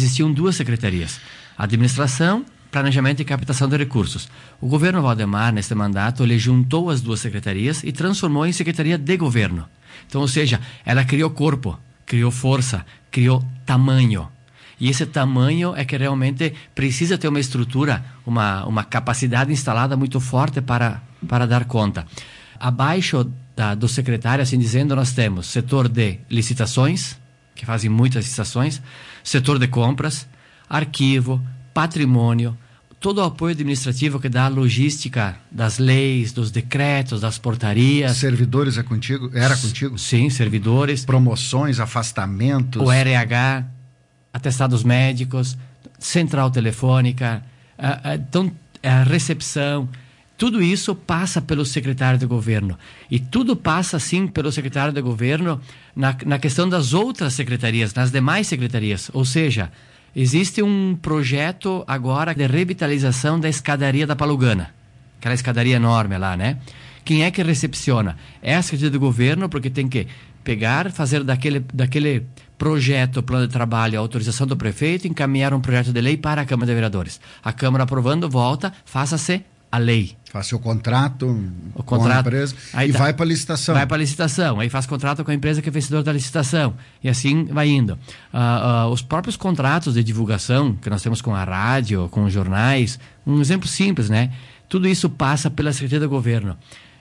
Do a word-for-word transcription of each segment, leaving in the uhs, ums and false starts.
existiam duas secretarias: Administração, Planejamento e Captação de Recursos. O governo Valdemar, neste mandato, ele juntou as duas secretarias e transformou em Secretaria de Governo. Então, ou seja, ela criou corpo, criou força, criou tamanho. E esse tamanho é que realmente precisa ter uma estrutura, uma, uma capacidade instalada muito forte para, para dar conta. Abaixo da, do secretário, assim dizendo, nós temos setor de licitações, que fazem muitas licitações, setor de compras, arquivo, patrimônio, todo o apoio administrativo que dá a logística das leis, dos decretos, das portarias. Servidores é contigo? Era contigo? Sim, servidores. Promoções, afastamentos. O R H, atestados médicos, central telefônica, a, a, então, a recepção, tudo isso passa pelo secretário de governo. E tudo passa, sim, pelo secretário de governo na, na questão das outras secretarias, nas demais secretarias. Ou seja, existe um projeto agora de revitalização da escadaria da Palugana, aquela escadaria enorme lá, né? Quem é que recepciona? É a Secretaria de Governo, porque tem que pegar, fazer daquele, daquele projeto, plano de trabalho, a autorização do prefeito, encaminhar um projeto de lei para a Câmara de Vereadores. A Câmara aprovando, volta, faça-se a lei. Faça o contrato, o contrato com a empresa aí e tá, vai para a licitação. Vai para a licitação, aí faz contrato com a empresa que é vencedora da licitação. E assim vai indo. Uh, uh, os próprios contratos de divulgação que nós temos com a rádio, com os jornais, um exemplo simples, né? Tudo isso passa pela Secretaria do Governo.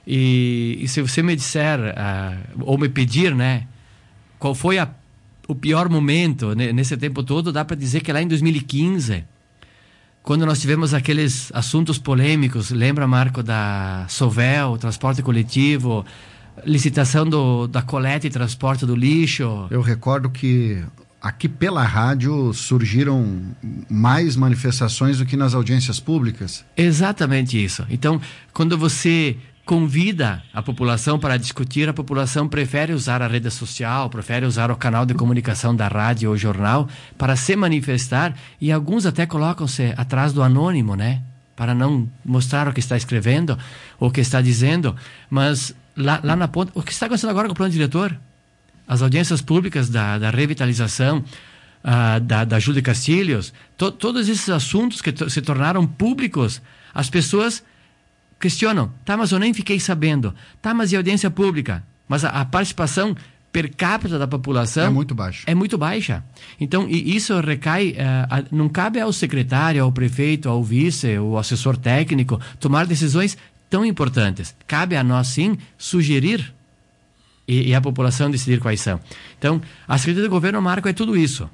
E, e se você me disser, uh, ou me pedir, né, qual foi a, o pior momento né, nesse tempo todo, dá para dizer que lá em dois mil e quinze, quando nós tivemos aqueles assuntos polêmicos, lembra, Marco, da Sovel, transporte coletivo, licitação do, da coleta e transporte do lixo? Eu recordo que aqui pela rádio surgiram mais manifestações do que nas audiências públicas. Exatamente isso. Então, quando você convida a população para discutir, a população prefere usar a rede social, prefere usar o canal de comunicação da rádio ou jornal para se manifestar, e alguns até colocam-se atrás do anônimo, né? Para não mostrar o que está escrevendo, ou o que está dizendo, mas lá, lá na ponta... O que está acontecendo agora com o plano diretor? As audiências públicas da, da revitalização, uh, da, da Júlia Castilhos, to, todos esses assuntos que to, se tornaram públicos, as pessoas questionam. Tá, mas eu nem fiquei sabendo. Tá, mas e a audiência pública? Mas a, a participação per capita da população é muito baixa. É muito baixa. Então, e isso recai... Uh, a, não cabe ao secretário, ao prefeito, ao vice, ao assessor técnico tomar decisões tão importantes. Cabe a nós, sim, sugerir e, e a população decidir quais são. Então, a Secretaria de Governo, Marco, é tudo isso.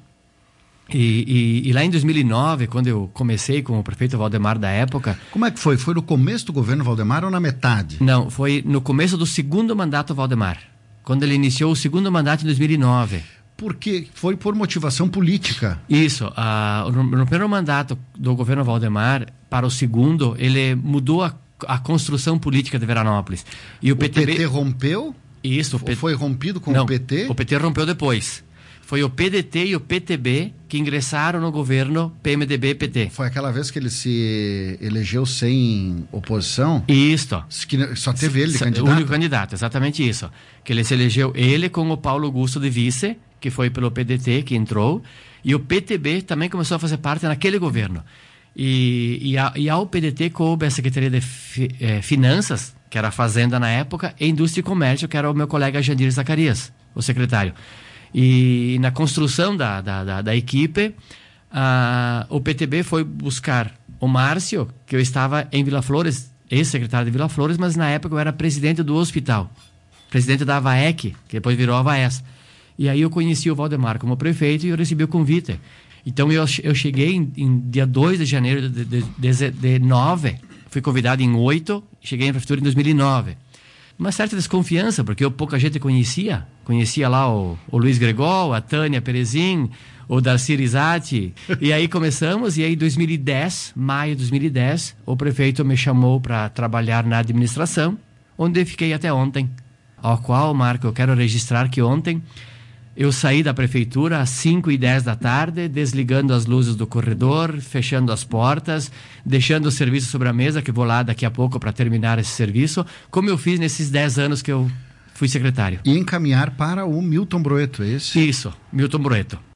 E, e, e lá em dois mil e nove, quando eu comecei com o prefeito Valdemar da época... Como é que foi? Foi no começo do governo Valdemar ou na metade? Não, foi no começo do segundo mandato Valdemar, quando ele iniciou o segundo mandato em dois mil e nove. Porque foi por motivação política. Isso. Uh, no, no primeiro mandato do governo Valdemar, para o segundo, ele mudou a, a construção política de Veranópolis. E o, o P T B... P T rompeu? Isso. O P... Foi rompido com Não, o P T? O P T rompeu depois. Foi o P D T e o P T B que ingressaram no governo P M D B e P T. Foi aquela vez que ele se elegeu sem oposição? Isso. Que só teve ele de S candidato? O único candidato, exatamente isso. Que ele se elegeu, ele com o Paulo Augusto de vice, que foi pelo P D T que entrou, e o P T B também começou a fazer parte naquele governo. E, e, a, e ao P D T coube a Secretaria de Fi, eh, Finanças, que era a Fazenda na época, e Indústria e Comércio, que era o meu colega Jandir Zacarias, o secretário. E na construção da, da, da, da equipe, uh, o P T B foi buscar o Márcio, que eu estava em Vila Flores, ex-secretário de Vila Flores, mas na época eu era presidente do hospital, presidente da AVAEC, que depois virou AVAES. E aí eu conheci o Valdemar como prefeito e eu recebi o convite. Então eu, eu cheguei em, em dia dois de janeiro de, de, de, de nove, fui convidado em oito, cheguei na prefeitura em dois mil e nove. Uma certa desconfiança, porque eu pouca gente conhecia. Conhecia lá o, o Luiz Gregol, a Tânia Perezin, o Darcy Rizati. E aí começamos, e aí em dois mil e dez, maio de dois mil e dez, o prefeito me chamou para trabalhar na administração, onde eu fiquei até ontem. Ao qual, Marco, eu quero registrar que ontem eu saí da prefeitura às cinco e dez da tarde, desligando as luzes do corredor, fechando as portas, deixando o serviço sobre a mesa, que vou lá daqui a pouco para terminar esse serviço, como eu fiz nesses dez anos que eu fui secretário. E encaminhar para o Milton Broeto, é esse? Isso, Milton Broeto.